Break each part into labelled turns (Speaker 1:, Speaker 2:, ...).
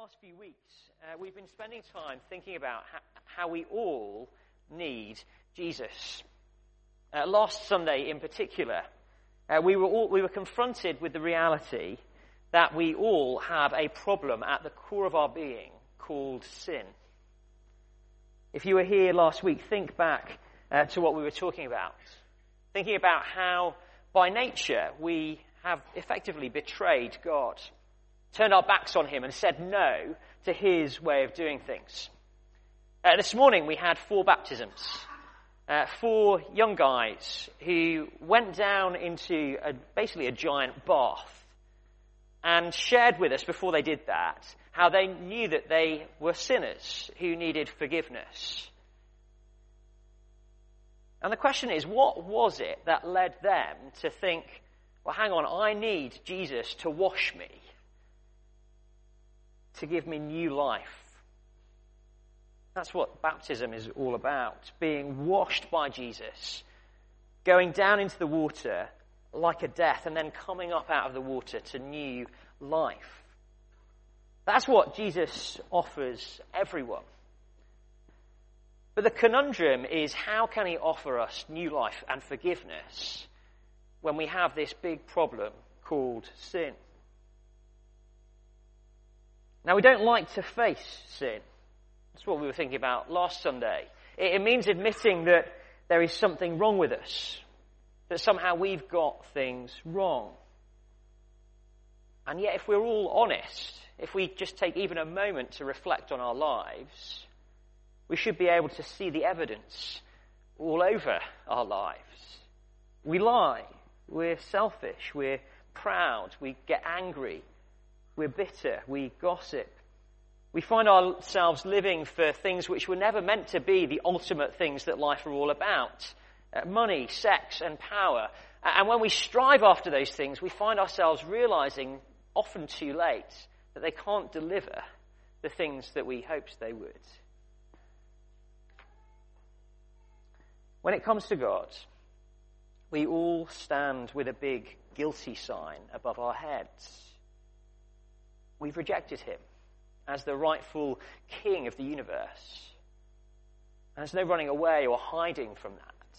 Speaker 1: last few weeks, we've been spending time thinking about how we all need Jesus. Last Sunday in particular, we were confronted with the reality that we all have a problem at the core of our being called sin. If you were here last week, think back to what we were talking about. Thinking about how, by nature, we have effectively betrayed God, turned our backs on him and said no to his way of doing things. This morning we had 4 baptisms. 4 young guys who went down into basically a giant bath and shared with us before they did that how they knew that they were sinners who needed forgiveness. And the question is, what was it that led them to think, well, hang on, I need Jesus to wash me, to give me new life? That's what baptism is all about, being washed by Jesus, going down into the water like a death and then coming up out of the water to new life. That's what Jesus offers everyone. But the conundrum is, how can he offer us new life and forgiveness when we have this big problem called sin? Now, we don't like to face sin. That's what we were thinking about last Sunday. It means admitting that there is something wrong with us, that somehow we've got things wrong. And yet, if we're all honest, if we just take even a moment to reflect on our lives, we should be able to see the evidence all over our lives. We lie, we're selfish, we're proud, we get angry, we're bitter, we gossip. We find ourselves living for things which were never meant to be the ultimate things that life are all about. Money, sex, and power. And when we strive after those things, we find ourselves realizing, often too late, that they can't deliver the things that we hoped they would. When it comes to God, we all stand with a big guilty sign above our heads. We've rejected him as the rightful king of the universe. And there's no running away or hiding from that.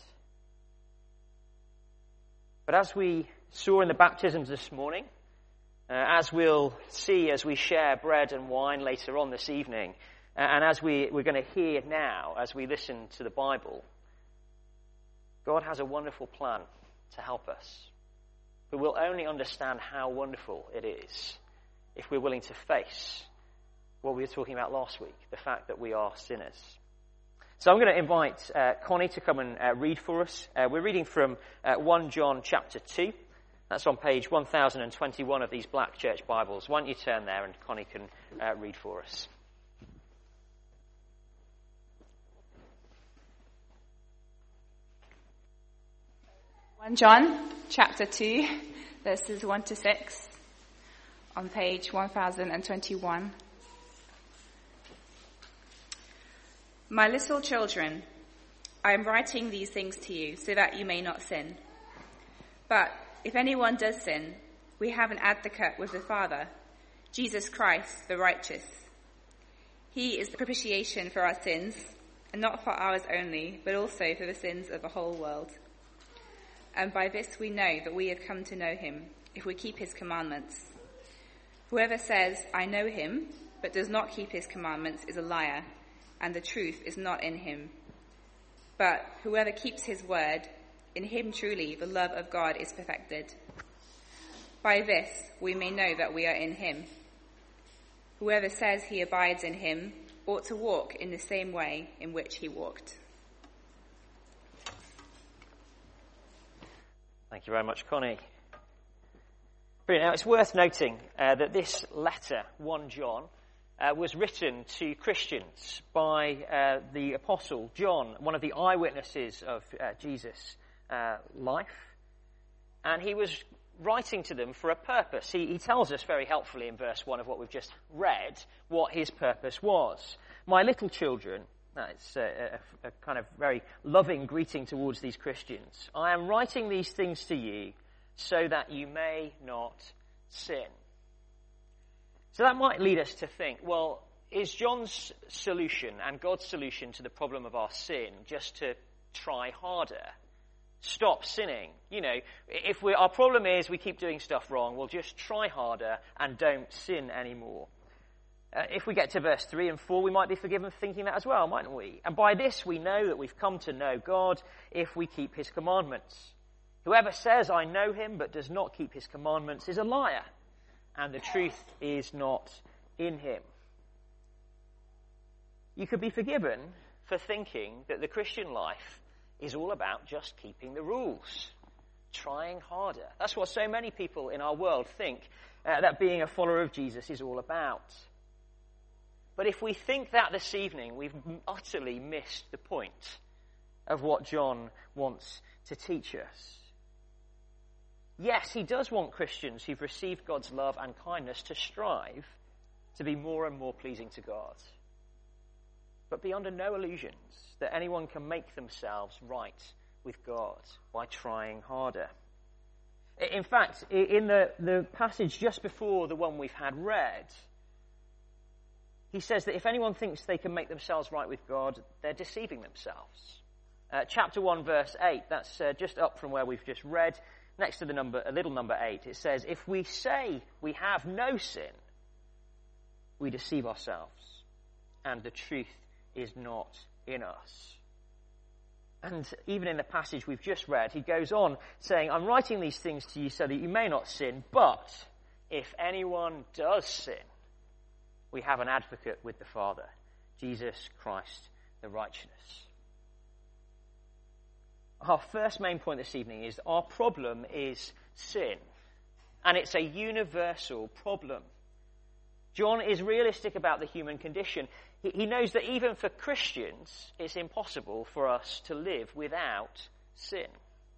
Speaker 1: But as we saw in the baptisms this morning, as we'll see as we share bread and wine later on this evening, and as we're going to hear now as we listen to the Bible, God has a wonderful plan to help us. But we'll only understand how wonderful it is if we're willing to face what we were talking about last week, the fact that we are sinners. So I'm going to invite Connie to come and read for us. We're reading from 1 John chapter 2. That's on page 1021 of these Black Church Bibles. Why don't you turn there and Connie can read for us.
Speaker 2: John chapter 2, verses 1 to 6, on page 1021. My little children, I am writing these things to you so that you may not sin. But if anyone does sin, we have an advocate with the Father, Jesus Christ, the righteous. He is the propitiation for our sins, and not for ours only, but also for the sins of the whole world. And by this we know that we have come to know him, if we keep his commandments. Whoever says, I know him, but does not keep his commandments is a liar, and the truth is not in him. But whoever keeps his word, in him truly the love of God is perfected. By this we may know that we are in him. Whoever says he abides in him ought to walk in the same way in which he walked.
Speaker 1: Thank you very much, Connie. Brilliant. Now, it's worth noting that this letter, 1 John, was written to Christians by the Apostle John, one of the eyewitnesses of Jesus' life. And he was writing to them for a purpose. He tells us very helpfully in verse 1 of what we've just read what his purpose was. My little children, it's a kind of very loving greeting towards these Christians. I am writing these things to you so that you may not sin. So that might lead us to think, well, is John's solution and God's solution to the problem of our sin just to try harder? Stop sinning. If our problem is we keep doing stuff wrong, we'll just try harder and don't sin anymore. If we get to verse 3 and 4, we might be forgiven for thinking that as well, mightn't we? And by this we know that we've come to know God if we keep his commandments. Whoever says, I know him, but does not keep his commandments is a liar, and the truth is not in him. You could be forgiven for thinking that the Christian life is all about just keeping the rules, trying harder. That's what so many people in our world think that being a follower of Jesus is all about. But if we think that this evening, we've utterly missed the point of what John wants to teach us. Yes, he does want Christians who've received God's love and kindness to strive to be more and more pleasing to God. But be under no illusions that anyone can make themselves right with God by trying harder. In fact, in the passage just before the one we've had read, he says that if anyone thinks they can make themselves right with God, they're deceiving themselves. Chapter 1, verse 8, that's just up from where we've just read. Next to the little number 8, it says, if we say we have no sin, we deceive ourselves, and the truth is not in us. And even in the passage we've just read, he goes on saying, I'm writing these things to you so that you may not sin, but if anyone does sin, we have an advocate with the Father, Jesus Christ the righteous. Our first main point this evening is that our problem is sin, and it's a universal problem. John is realistic about the human condition. He knows that even for Christians, it's impossible for us to live without sin.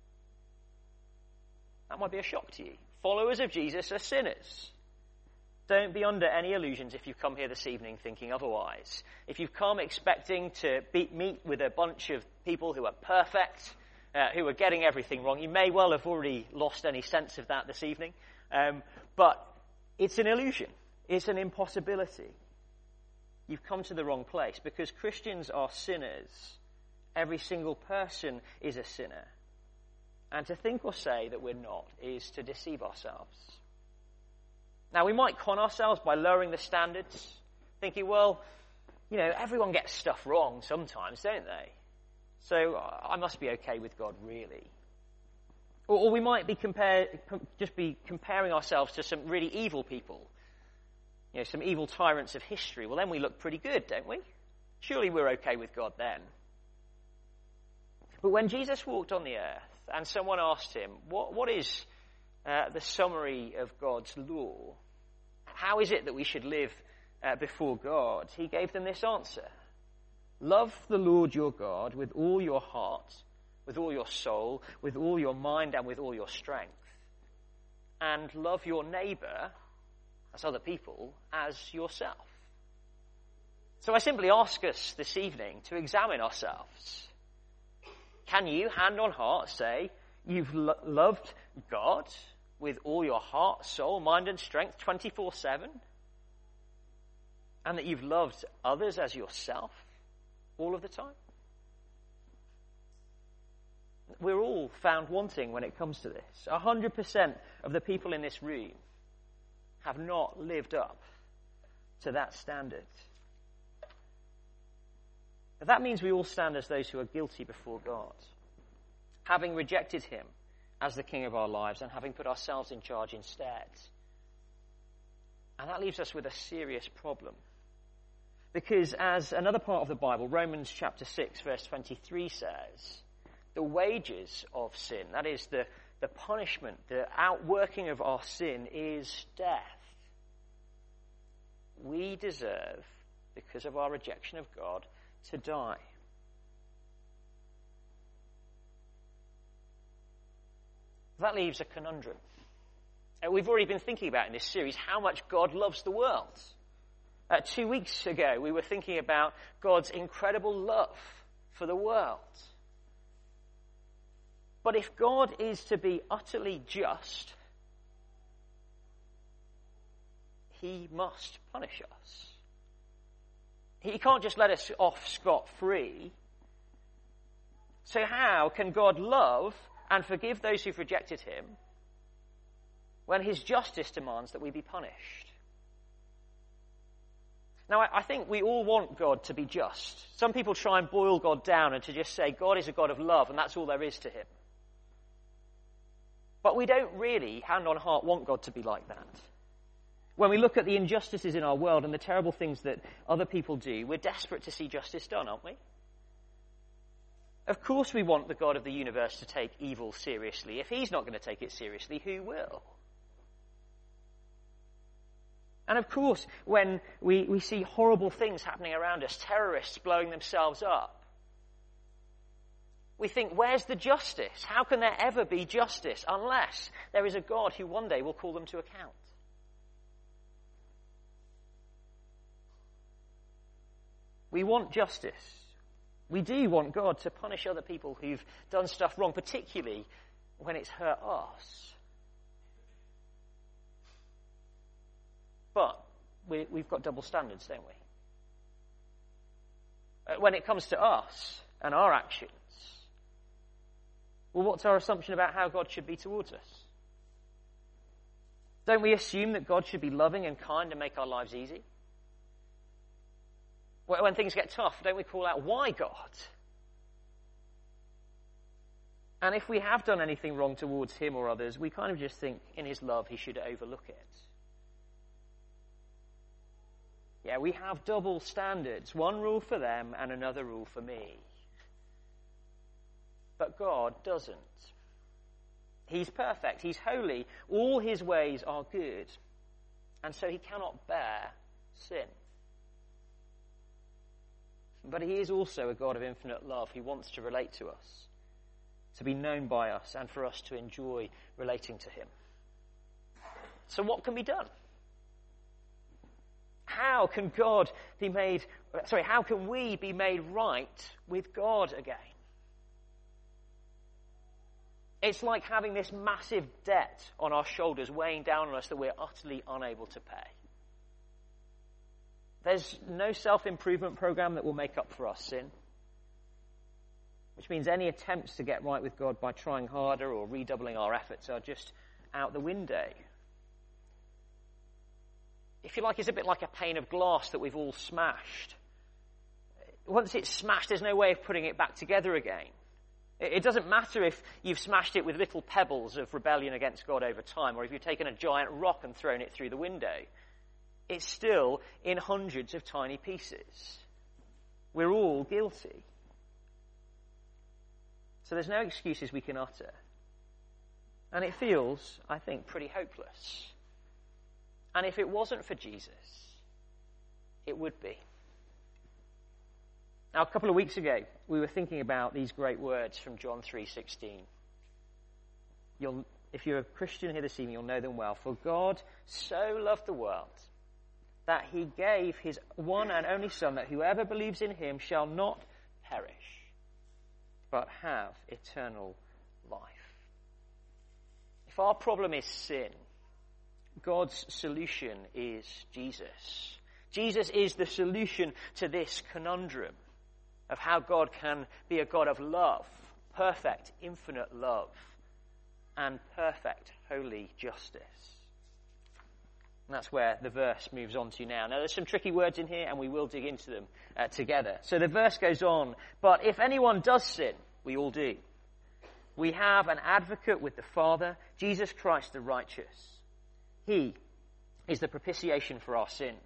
Speaker 1: That might be a shock to you. Followers of Jesus are sinners. Don't be under any illusions if you've come here this evening thinking otherwise. If you've come expecting to meet with a bunch of people who are perfect, who are getting everything wrong, you may well have already lost any sense of that this evening. But it's an illusion. It's an impossibility. You've come to the wrong place because Christians are sinners. Every single person is a sinner. And to think or say that we're not is to deceive ourselves. Now, we might con ourselves by lowering the standards, thinking, well, everyone gets stuff wrong sometimes, don't they? So I must be okay with God, really. Or we might be comparing ourselves to some really evil people, some evil tyrants of history. Well, then we look pretty good, don't we? Surely we're okay with God then. But when Jesus walked on the earth and someone asked him, what is the summary of God's law? How is it that we should live before God? He gave them this answer. Love the Lord your God with all your heart, with all your soul, with all your mind, and with all your strength. And love your neighbour, as other people, as yourself. So I simply ask us this evening to examine ourselves. Can you, hand on heart, say you've loved God with all your heart, soul, mind and strength 24/7? And that you've loved others as yourself all of the time? We're all found wanting when it comes to this. 100% of the people in this room have not lived up to that standard. But that means we all stand as those who are guilty before God, having rejected him as the king of our lives and having put ourselves in charge instead. And that leaves us with a serious problem. Because as another part of the Bible, Romans chapter 6, verse 23 says, the wages of sin, that is the punishment, the outworking of our sin is death. We deserve, because of our rejection of God, to die. That leaves a conundrum. We've already been thinking about in this series how much God loves the world. 2 weeks ago, we were thinking about God's incredible love for the world. But if God is to be utterly just, he must punish us. He can't just let us off scot-free. So how can God love and forgive those who've rejected him when his justice demands that we be punished? Now, I think we all want God to be just. Some people try and boil God down and to just say God is a God of love and that's all there is to him. But we don't really, hand on heart, want God to be like that. When we look at the injustices in our world and the terrible things that other people do, we're desperate to see justice done, aren't we? Of course we want the God of the universe to take evil seriously. If he's not going to take it seriously, who will? And of course, when we see horrible things happening around us, terrorists blowing themselves up, we think, where's the justice? How can there ever be justice unless there is a God who one day will call them to account? We want justice. We do want God to punish other people who've done stuff wrong, particularly when it's hurt us. But we've got double standards, don't we? When it comes to us and our actions, well, what's our assumption about how God should be towards us? Don't we assume that God should be loving and kind and make our lives easy? When things get tough, don't we call out, why God? And if we have done anything wrong towards him or others, we kind of just think in his love he should overlook it. Yeah, we have double standards. One rule for them and another rule for me. But God doesn't. He's perfect. He's holy. All his ways are good. And so he cannot bear sin. But he is also a God of infinite love. He wants to relate to us, to be known by us, and for us to enjoy relating to him. So what can be done? How can we be made right with God again? It's like having this massive debt on our shoulders weighing down on us that we're utterly unable to pay. There's no self-improvement program that will make up for our sin, which means any attempts to get right with God by trying harder or redoubling our efforts are just out the window. If you like, it's a bit like a pane of glass that we've all smashed. Once it's smashed, there's no way of putting it back together again. It doesn't matter if you've smashed it with little pebbles of rebellion against God over time, or if you've taken a giant rock and thrown it through the window. It's still in hundreds of tiny pieces. We're all guilty. So there's no excuses we can utter. And it feels, I think, pretty hopeless. And if it wasn't for Jesus, it would be. Now, a couple of weeks ago, we were thinking about these great words from John 3:16. If you're a Christian here this evening, you'll know them well. For God so loved the world that he gave his one and only Son, that whoever believes in him shall not perish, but have eternal life. If our problem is sin, God's solution is Jesus. Jesus is the solution to this conundrum of how God can be a God of love, perfect, infinite love, and perfect, holy justice. And that's where the verse moves on to now. Now, there's some tricky words in here, and we will dig into them together. So the verse goes on, but if anyone does sin, we all do, we have an advocate with the Father, Jesus Christ the righteous. He is the propitiation for our sins.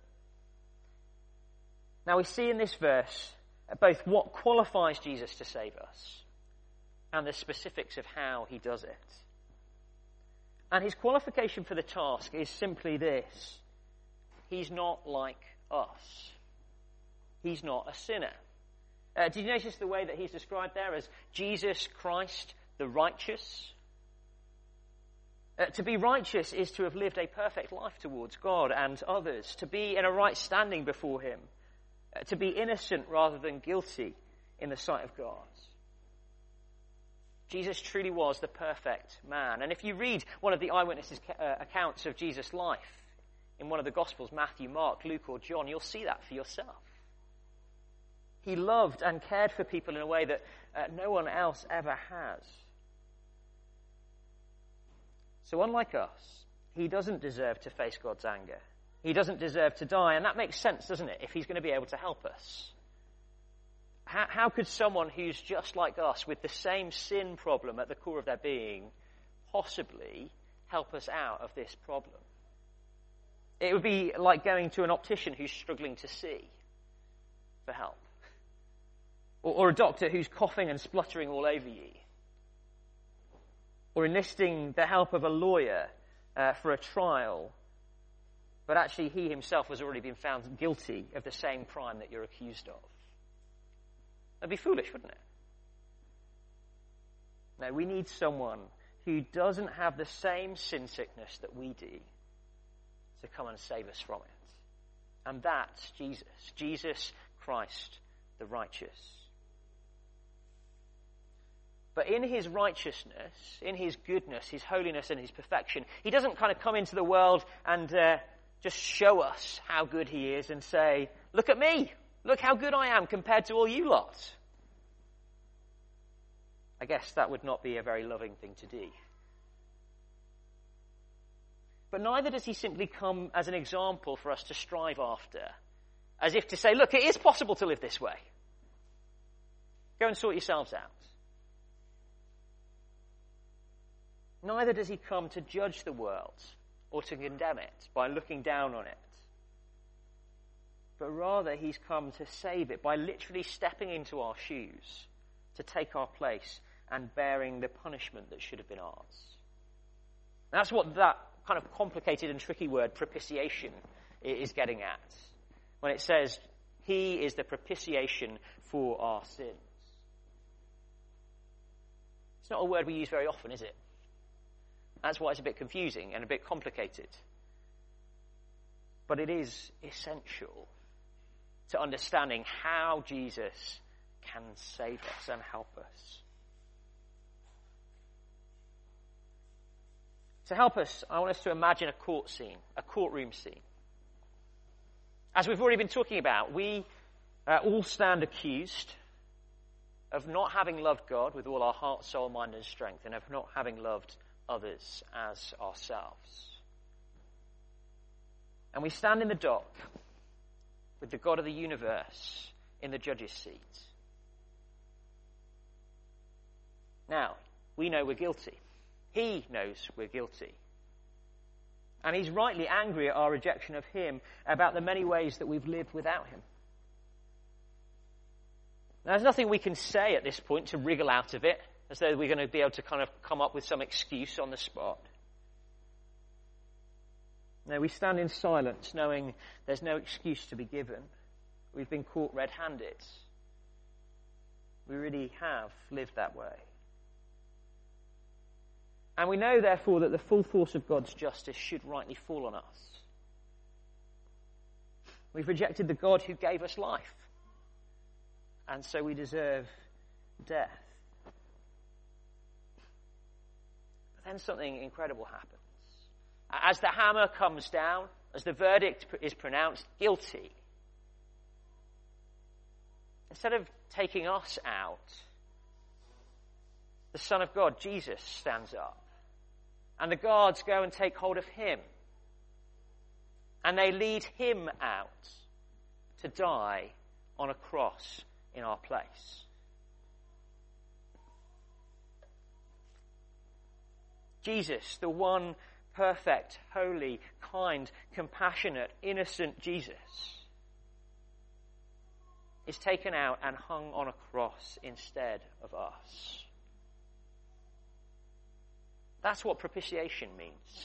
Speaker 1: Now, we see in this verse both what qualifies Jesus to save us and the specifics of how he does it. And his qualification for the task is simply this: he's not like us. He's not a sinner. Did you notice the way that he's described there as Jesus Christ the righteous? To be righteous is to have lived a perfect life towards God and others, to be in a right standing before him, to be innocent rather than guilty in the sight of God. Jesus truly was the perfect man. And if you read one of the eyewitnesses' accounts of Jesus' life, in one of the Gospels, Matthew, Mark, Luke, or John, you'll see that for yourself. He loved and cared for people in a way that no one else ever has. So unlike us, he doesn't deserve to face God's anger. He doesn't deserve to die, and that makes sense, doesn't it, if he's going to be able to help us? How could someone who's just like us, with the same sin problem at the core of their being, possibly help us out of this problem? It would be like going to an optician who's struggling to see for help. Or a doctor who's coughing and spluttering all over you. Or enlisting the help of a lawyer for a trial, but actually he himself has already been found guilty of the same crime that you're accused of. That'd be foolish, wouldn't it? No, we need someone who doesn't have the same sin sickness that we do to come and save us from it. And that's Jesus. Jesus Christ, the righteous. But in his righteousness, in his goodness, his holiness and his perfection, he doesn't kind of come into the world and just show us how good he is and say, look at me, look how good I am compared to all you lot. I guess that would not be a very loving thing to do. But neither does he simply come as an example for us to strive after, as if to say, look, it is possible to live this way. Go and sort yourselves out. Neither does he come to judge the world or to condemn it by looking down on it. But rather he's come to save it by literally stepping into our shoes to take our place and bearing the punishment that should have been ours. And that's what that kind of complicated and tricky word propitiation is getting at. When it says, he is the propitiation for our sins. It's not a word we use very often, is it? That's why it's a bit confusing and a bit complicated. But it is essential to understanding how Jesus can save us and help us. To help us, I want us to imagine a court scene, a courtroom scene. As we've already been talking about, we all stand accused of not having loved God with all our heart, soul, mind, and strength, and of not having loved others as ourselves. And we stand in the dock with the God of the universe in the judge's seat. Now, we know we're guilty. He knows we're guilty. And he's rightly angry at our rejection of him about the many ways that we've lived without him. Now, there's nothing we can say at this point to wriggle out of it, as though we're going to be able to kind of come up with some excuse on the spot. No, we stand in silence, knowing there's no excuse to be given. We've been caught red-handed. We really have lived that way. And we know, therefore, that the full force of God's justice should rightly fall on us. We've rejected the God who gave us life, and so we deserve death. But then something incredible happens. As the hammer comes down, as the verdict is pronounced guilty, instead of taking us out, the Son of God, Jesus, stands up. And the guards go and take hold of him. And they lead him out to die on a cross in our place. Jesus, the one perfect, holy, kind, compassionate, innocent Jesus, is taken out and hung on a cross instead of us. That's what propitiation means.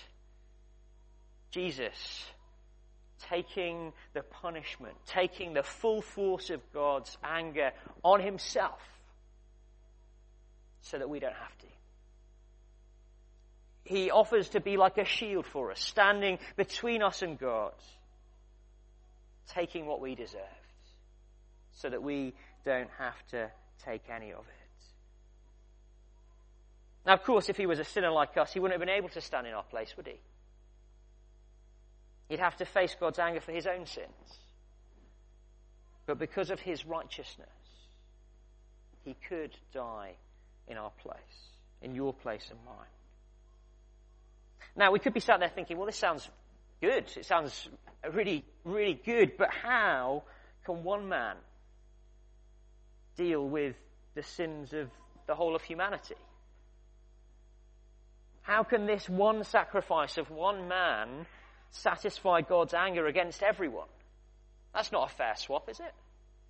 Speaker 1: Jesus taking the punishment, taking the full force of God's anger on himself so that we don't have to. He offers to be like a shield for us, standing between us and God, taking what we deserved so that we don't have to take any of it. Now, of course, if he was a sinner like us, he wouldn't have been able to stand in our place, would he? He'd have to face God's anger for his own sins. But because of his righteousness, he could die in our place, in your place and mine. Now, we could be sat there thinking, well, this sounds good. It sounds really, really good. But how can one man deal with the sins of the whole of humanity? How can this one sacrifice of one man satisfy God's anger against everyone? That's not a fair swap, is it?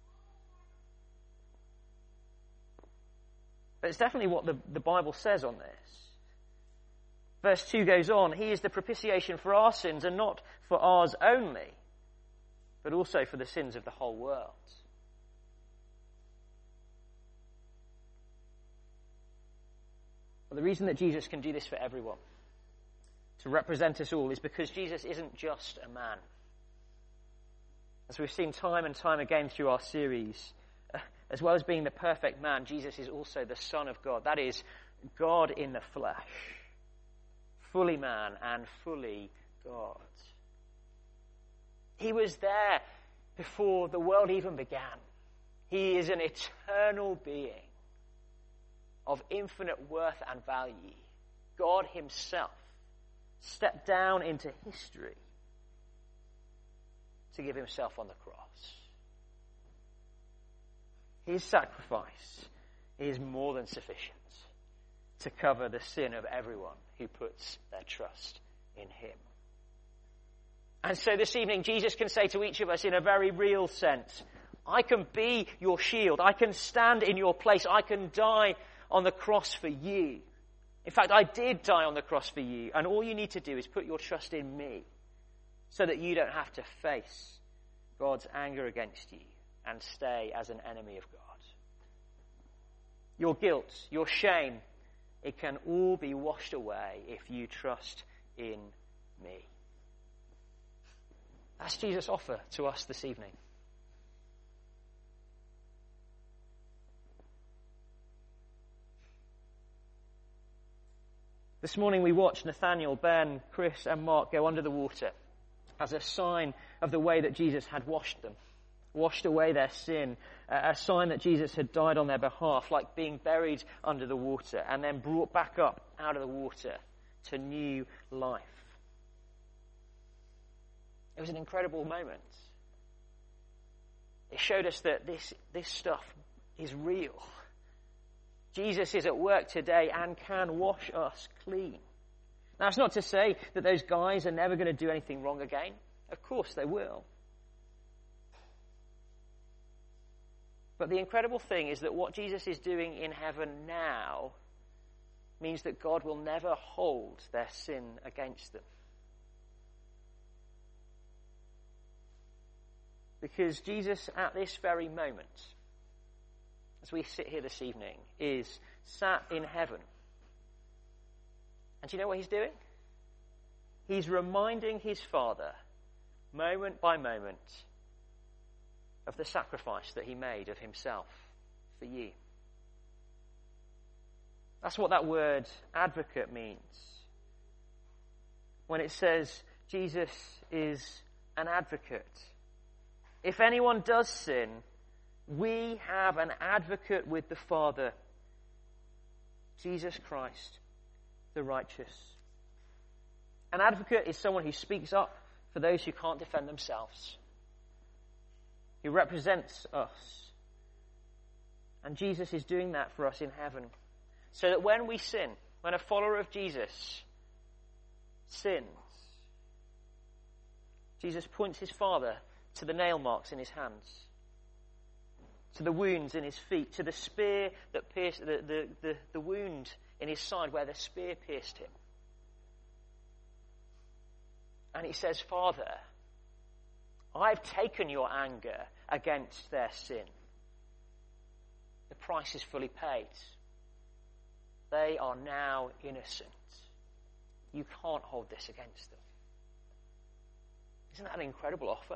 Speaker 1: But it's definitely what the Bible says on this. Verse 2 goes on, he is the propitiation for our sins, and not for ours only, but also for the sins of the whole world. Well, the reason that Jesus can do this for everyone, to represent us all, is because Jesus isn't just a man. As we've seen time and time again through our series, as well as being the perfect man, Jesus is also the Son of God. That is, God in the flesh. Fully man and fully God. He was there before the world even began. He is an eternal being of infinite worth and value. God himself stepped down into history to give himself on the cross. His sacrifice is more than sufficient to cover the sin of everyone who puts their trust in him. And so this evening, Jesus can say to each of us in a very real sense, I can be your shield. I can stand in your place. I can die on the cross for you. In fact, I did die on the cross for you. And all you need to do is put your trust in me so that you don't have to face God's anger against you and stay as an enemy of God. Your guilt, your shame, it can all be washed away if you trust in me. That's Jesus' offer to us this evening. This morning we watched Nathaniel, Ben, Chris and Mark go under the water as a sign of the way that Jesus had washed them, washed away their sin, a sign that Jesus had died on their behalf, like being buried under the water and then brought back up out of the water to new life. It was an incredible moment. It showed us that this stuff is real. Jesus is at work today and can wash us clean. Now, that's not to say that those guys are never going to do anything wrong again. Of course they will. But the incredible thing is that what Jesus is doing in heaven now means that God will never hold their sin against them. Because Jesus, at this very moment, as we sit here this evening, is sat in heaven. And do you know what he's doing? He's reminding his Father, moment by moment, of the sacrifice that he made of himself for you. That's what that word advocate means. When it says Jesus is an advocate. If anyone does sin, we have an advocate with the Father, Jesus Christ, the righteous. An advocate is someone who speaks up for those who can't defend themselves. He represents us. And Jesus is doing that for us in heaven. So that when we sin, when a follower of Jesus sins, Jesus points his Father to the nail marks in his hands, to the wounds in his feet, to the spear that pierced, the wound in his side where the spear pierced him. And he says, Father, I've taken your anger against their sin. The price is fully paid. They are now innocent. You can't hold this against them. Isn't that an incredible offer?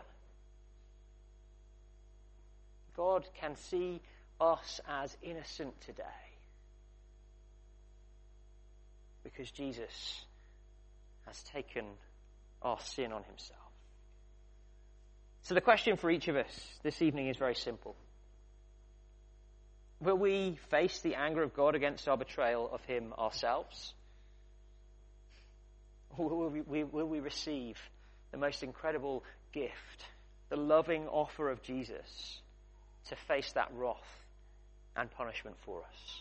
Speaker 1: God can see us as innocent today because Jesus has taken our sin on himself. So the question for each of us this evening is very simple. Will we face the anger of God against our betrayal of him ourselves? Or will we receive the most incredible gift, the loving offer of Jesus to face that wrath and punishment for us?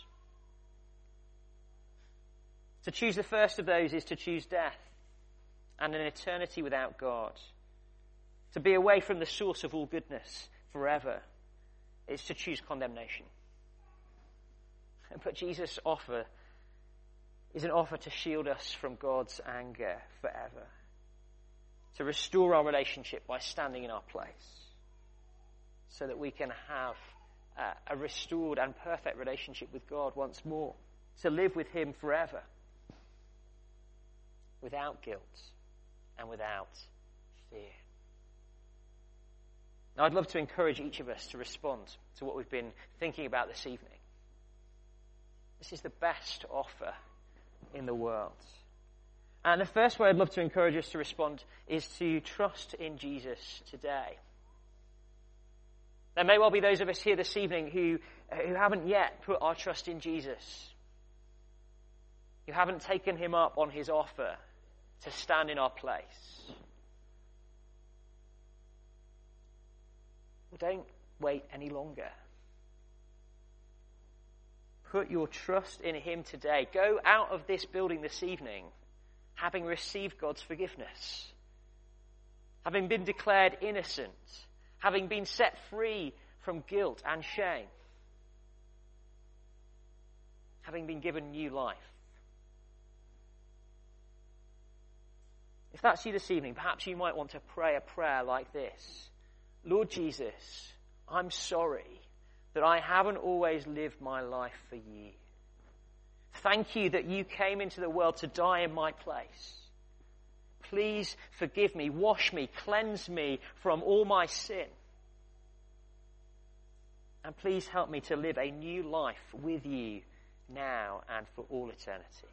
Speaker 1: To choose the first of those is to choose death and an eternity without God. To be away from the source of all goodness forever is to choose condemnation. But Jesus' offer is an offer to shield us from God's anger forever. To restore our relationship by standing in our place. So that we can have a restored and perfect relationship with God once more. To live with him forever. Without guilt and without fear. Now, I'd love to encourage each of us to respond to what we've been thinking about this evening. This is the best offer in the world. And the first way I'd love to encourage us to respond is to trust in Jesus today. There may well be those of us here this evening who haven't yet put our trust in Jesus. Who haven't taken him up on his offer to stand in our place. Well, don't wait any longer. Put your trust in him today. Go out of this building this evening having received God's forgiveness. Having been declared innocent. Having been set free from guilt and shame. Having been given new life. If that's you this evening, perhaps you might want to pray a prayer like this. Lord Jesus, I'm sorry that I haven't always lived my life for you. Thank you that you came into the world to die in my place. Please forgive me, wash me, cleanse me from all my sin. And please help me to live a new life with you now and for all eternity.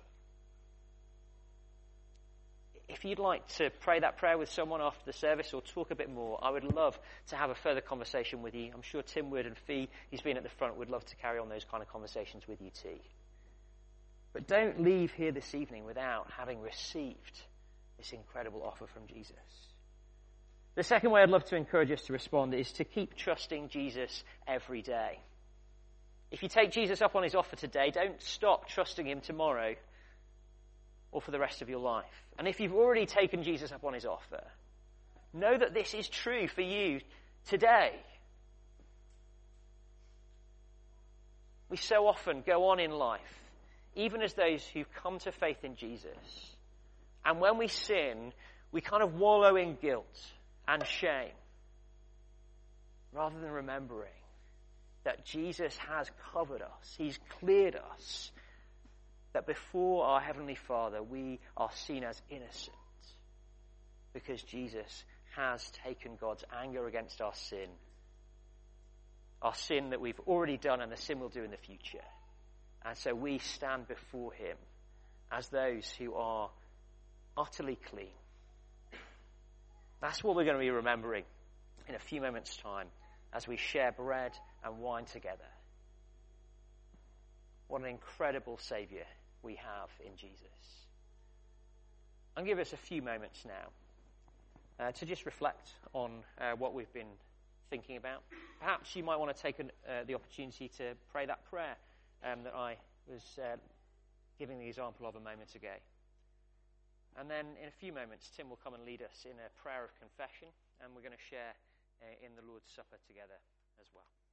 Speaker 1: If you'd like to pray that prayer with someone after the service or talk a bit more, I would love to have a further conversation with you. I'm sure Tim would, and Fee, who's been at the front, would love to carry on those kind of conversations with you too. But don't leave here this evening without having received this incredible offer from Jesus. The second way I'd love to encourage us to respond is to keep trusting Jesus every day. If you take Jesus up on his offer today, don't stop trusting him tomorrow or for the rest of your life. And if you've already taken Jesus up on his offer, know that this is true for you today. We so often go on in life, even as those who've come to faith in Jesus, and when we sin, we kind of wallow in guilt and shame, rather than remembering that Jesus has covered us. He's cleared us. That before our Heavenly Father, we are seen as innocent because Jesus has taken God's anger against our sin that we've already done and the sin we'll do in the future. And so we stand before him as those who are utterly clean. That's what we're going to be remembering in a few moments' time as we share bread and wine together. What an incredible Saviour we have in Jesus. I'll give us a few moments now to just reflect on what we've been thinking about. Perhaps you might want to take the opportunity to pray that prayer that I was giving the example of a moment ago. And then in a few moments, Tim will come and lead us in a prayer of confession, and we're going to share in the Lord's Supper together as well.